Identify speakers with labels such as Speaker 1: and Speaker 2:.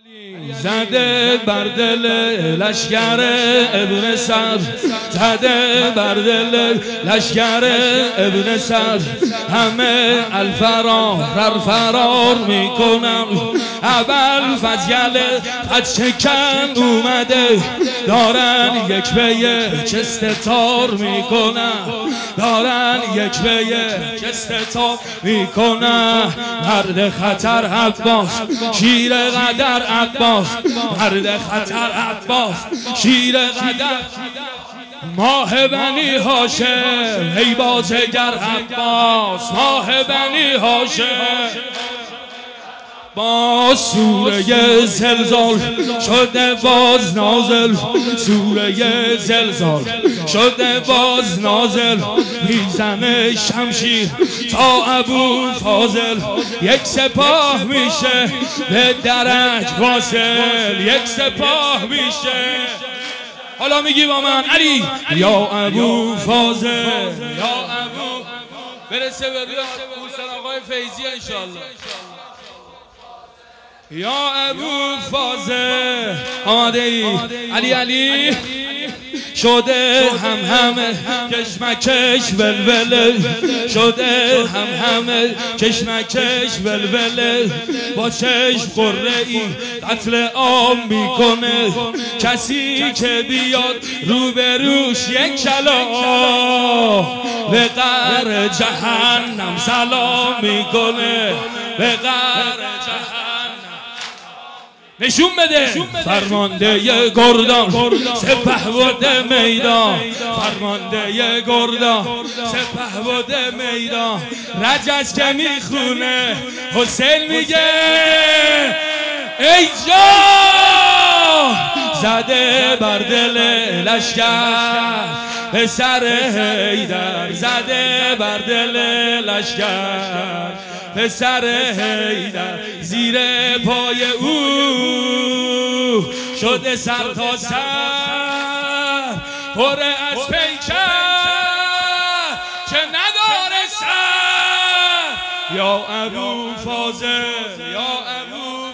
Speaker 1: زده بر دل لشکر ابن سعد، زده بر دل لشکر ابن سعد، همه الفرار فرار میکنم. اول فضیل خط شکن اومده، دارن یک به یک استتار میکنن، دارن یک به یک استتار میکنن. مرد خطر عباس، شیر قدر عباس، مرد خطر عباس، شیر قدر ماه بنی هاشم، ای بازیگر عباس، ماه بنی هاشم. با سوره زلزال شده باز نازل، سوره زلزال شده باز نازل. میزنه شمشیر تا ابو فاضل، یک سپاه میشه به درج واصل، یک سپاه میشه. حالا میگی با من علی یا ابو فاضل، یا ابو برسه به حسین آقای فیضی انشالله. یا ابو فاضل آماده ای علی علی شده همه کشمکش ولوله، شده همه کشمکش ولوله. با چشم قره ای قتل عام میکنه، کسی که بیاد روبروش یک کلاه به قعر جهنم سلام میکنه، به قعر جهنم نشون بده. فرمانده گردان سپهبد میدان، فرمانده گردان سپهبد میدان. رجز که میخونه حسین میگه ای جان، زده بر دل لشکر پسر حیدر، زده بر دل لشکر پسر حیدر. زیر پای او شده سر تا سر، پر از پیکر که نداره سر. یا ابو فاضل، یا ابو